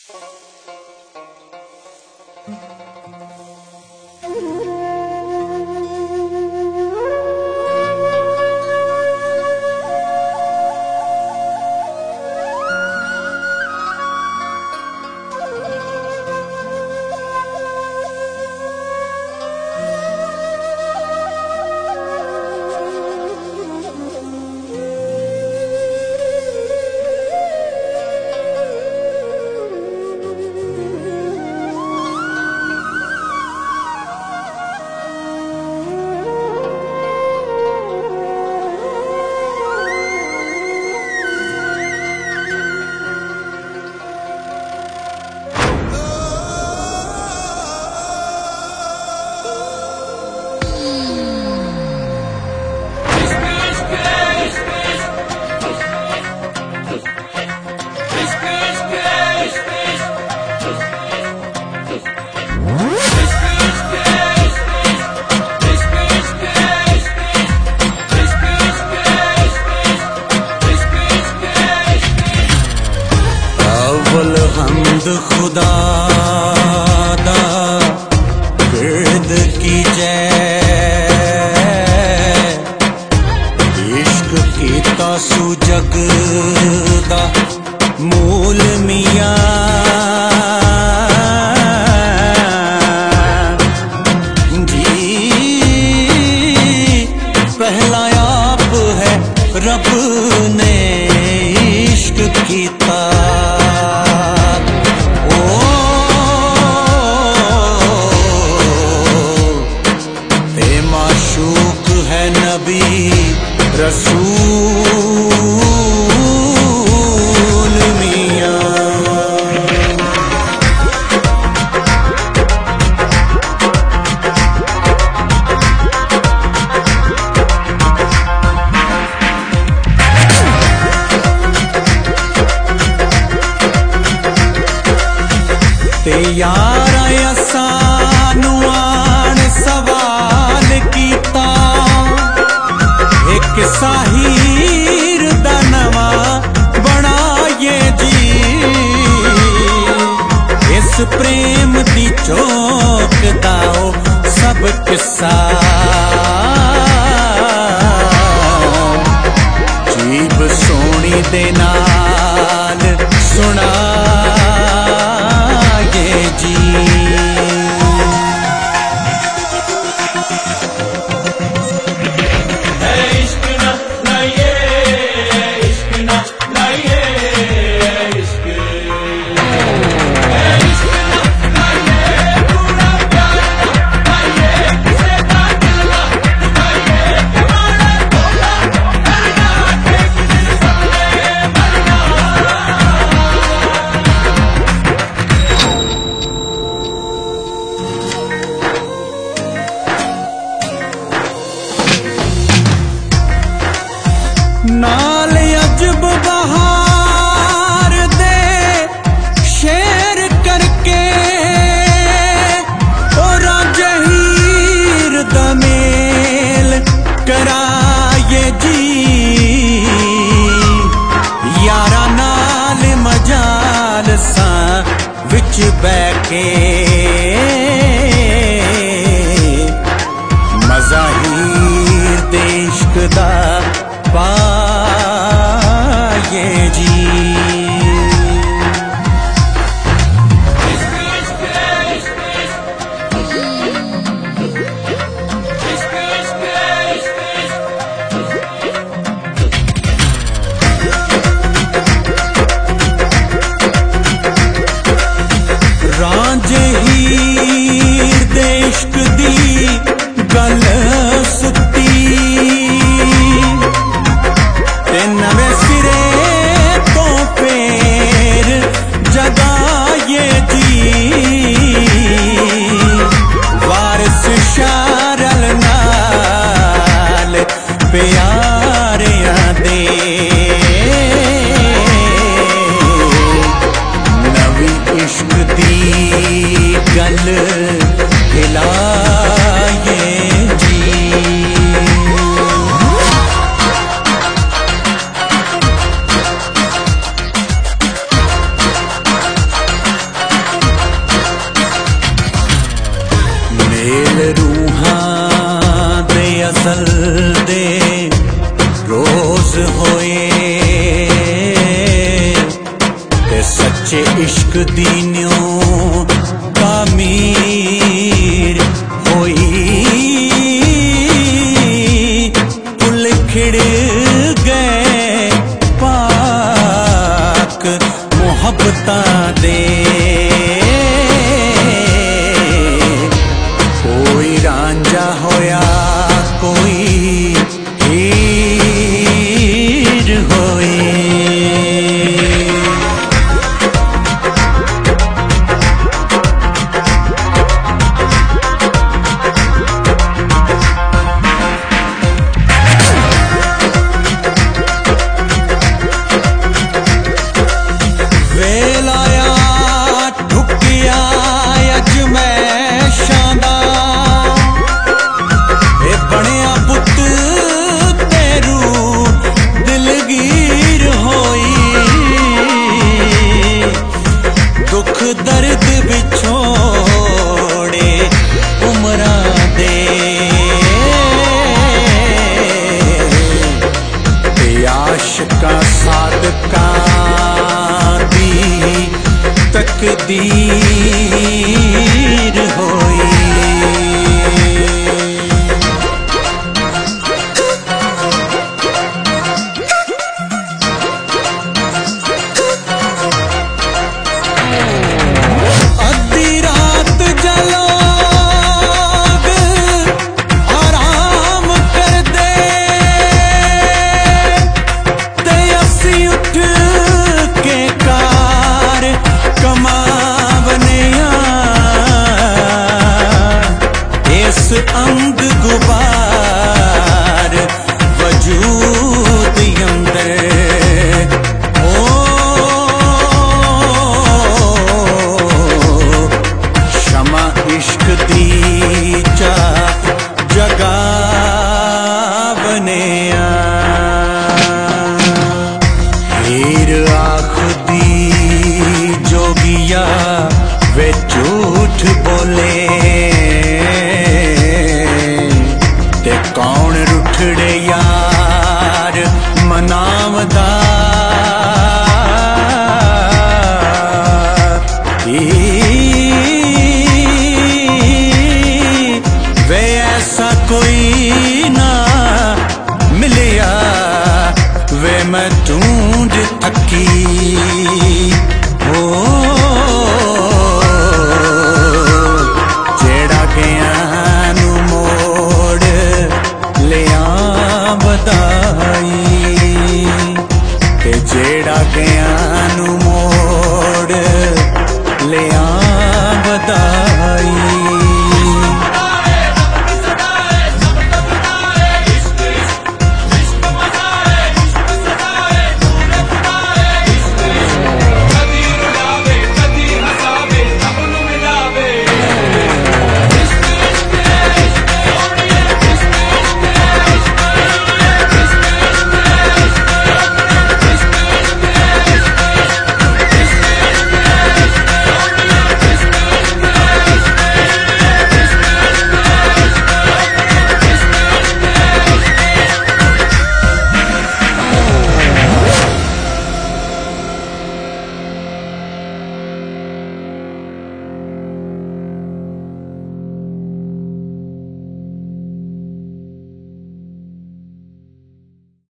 हम्द खुदा दा गिरद की जय, इश्क कीता सू जग दा मूल मियां, जी पहला आप है रब ने इश्क कीता। रसूल मियां ते यारा असानू आन सवाल कीता, एक साहिर दा नवा बनाए जी, इस प्रेम दी चौक दाओ सब किस्सा, जीब सोनी दे नाल सुनाए जी। नाल अजब बहार दे शेर करके और जहीर दमेल कराए जी, यारा नाल मजाल सा विच बैके मज़ाहिर दे इश्क दा पाए जी। रांझे ही बिच इश्क दी न्यों तामीर होई पुल खिड़ गए पाक मुहब्बतां दे कोई रांझा होया कोई हीर होई दर्द बिछोड़े उमरा दे आशिका सादका दी तकदीर होई अंग गुबार वजूद अंदर ओ शमा इश्क दी चा जगा बने हीर आखदी जोगिया वे झूठ बोले कौन रुठड़े यार मनावदा वे ऐसा कोई ना मिलिया वे मैं ढूंढ थकी हो जेड़ा गया बधाई ते जेड़ा गया नू